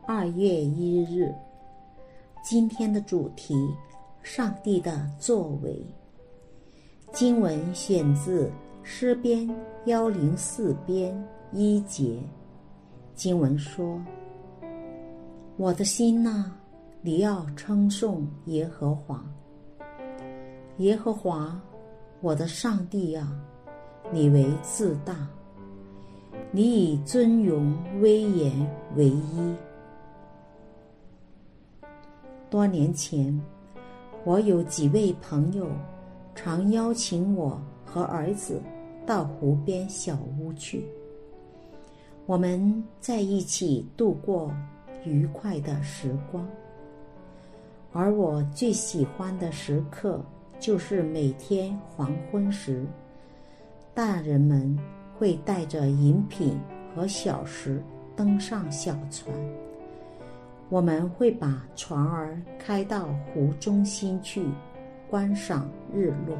2月1日。今天的主题：上帝的作为。经文选自诗篇104篇1节。经文说：我的心哪，你要称颂耶和华。耶和华，我的上帝啊，你为至大，你以尊荣威严为一。多年前，我有几位朋友常邀请我和儿子到湖边小屋去，我们在一起度过愉快的时光。而我最喜欢的时刻就是每天黄昏时，大人们会带着饮品和小食登上小船，我们会把船儿开到湖中心去观赏日落。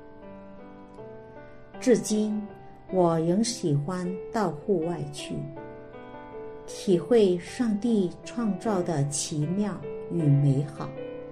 至今我仍喜欢到户外去，体会上帝创造的奇妙与美好。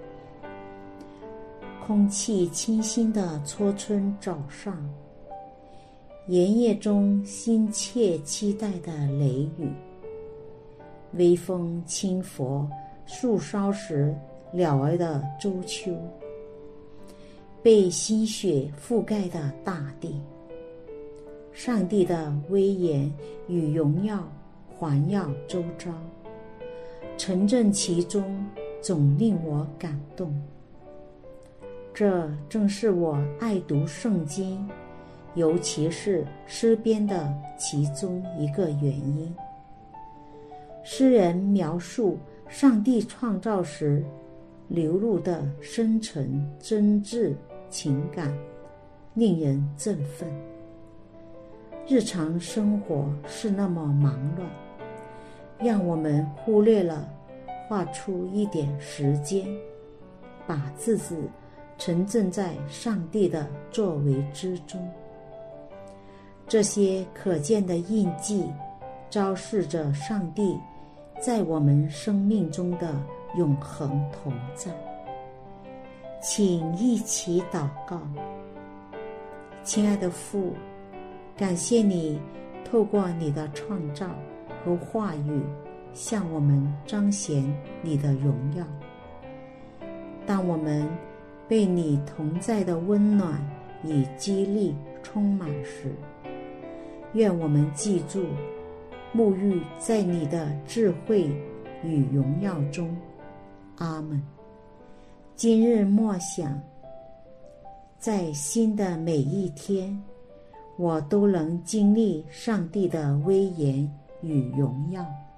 空气清新的初春早上，炎夜中心切期待的雷雨，微风轻拂树梢时鸟儿的啾啾，被新雪覆盖的大地，上帝的威严与荣耀环绕周遭，沉浸其中总令我感动。这正是我爱读圣经，尤其是诗篇的其中一个原因。诗人描述上帝创造时流露的深沉真挚情感，令人振奋。日常生活是那么忙乱，让我们忽略了画出一点时间，把自己沉浸在上帝的作为之中。这些可见的印记昭示着上帝在我们生命中的永恒同在。请一起祷告。亲爱的父，感谢你透过你的创造和话语向我们彰显你的荣耀。当我们被你同在的温暖与激励充满时，愿我们记住沐浴在你的智慧与荣耀中。阿们。今日默想，在新的每一天，我都能经历上帝的威严与荣耀。